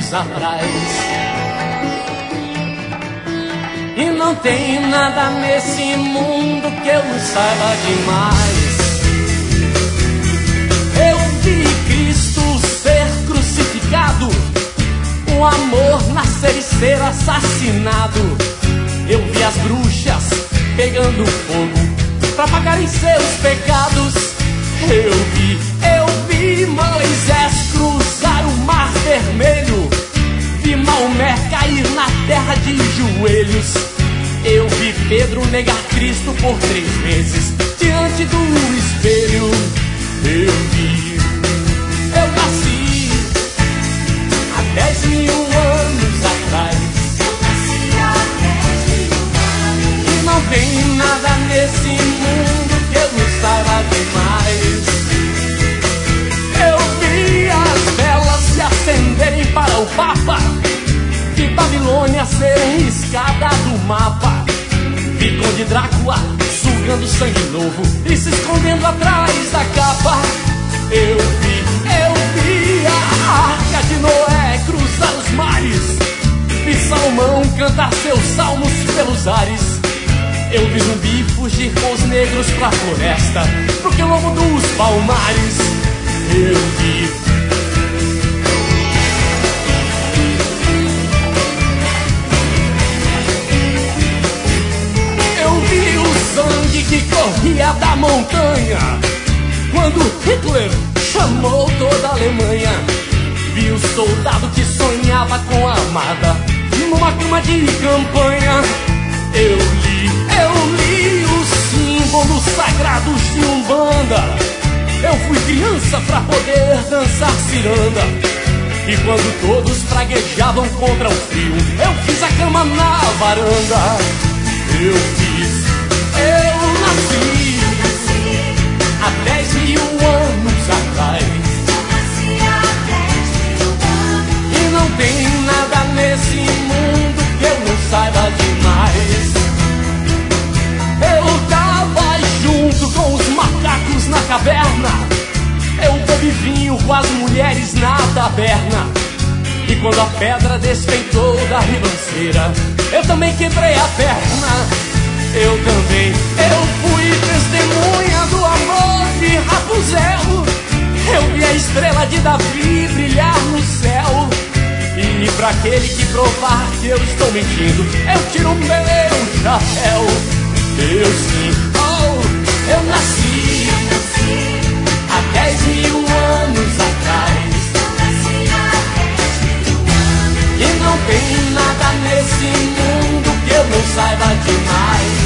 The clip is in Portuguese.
anos atrás. E não tem nada nesse mundo que eu não saiba demais. Eu vi Cristo ser crucificado, o amor nascer e ser assassinado. Eu vi as bruxas pegando fogo pra pagarem seus pecados. Eu vi Moisés cruzar o mar vermelho, vi Maomé cair na terra de joelhos. Eu vi Pedro negar Cristo por 3 vezes diante do espelho. Eu nasci há 10.000 anos atrás. E não tem nada nesse mundo que eu não saiba demais. Eu vi as velas se acenderem para o Papa, vi Babilônia ser riscada do mapa, vi Conde Drácula sugando sangue novo e se escondendo atrás da capa. Eu vi a Arca de Noé cruzar os mares, vi Salomão cantar seus salmos pelos ares. Eu vi zumbi fugir com os negros pra floresta, pro quilombo dos palmares. Eu vi o sangue que corria da montanha quando Hitler chamou toda a Alemanha. Vi o soldado que sonhava com a amada numa cama de campanha. Eu li os símbolos sagrados de Umbanda. Eu fui criança pra poder dançar ciranda. E quando todos praguejavam contra o frio, eu fiz a cama na varanda. Eu nasci há 10.000 anos atrás. E não tem nada nesse mundo que eu não saiba demais. Eu tava junto com os macacos na caverna. Eu bebi vinho com as mulheres na taberna. E quando a pedra despentou da ribanceira, eu também quebrei a perna. Eu fui testemunha do amor de Rapunzel. Eu vi a estrela de Davi brilhar no céu. E pra aquele que provar que eu estou mentindo, eu tiro o meu chapéu. Eu nasci há 10.000 anos atrás. E não tem nada nesse mundo que eu não saiba demais.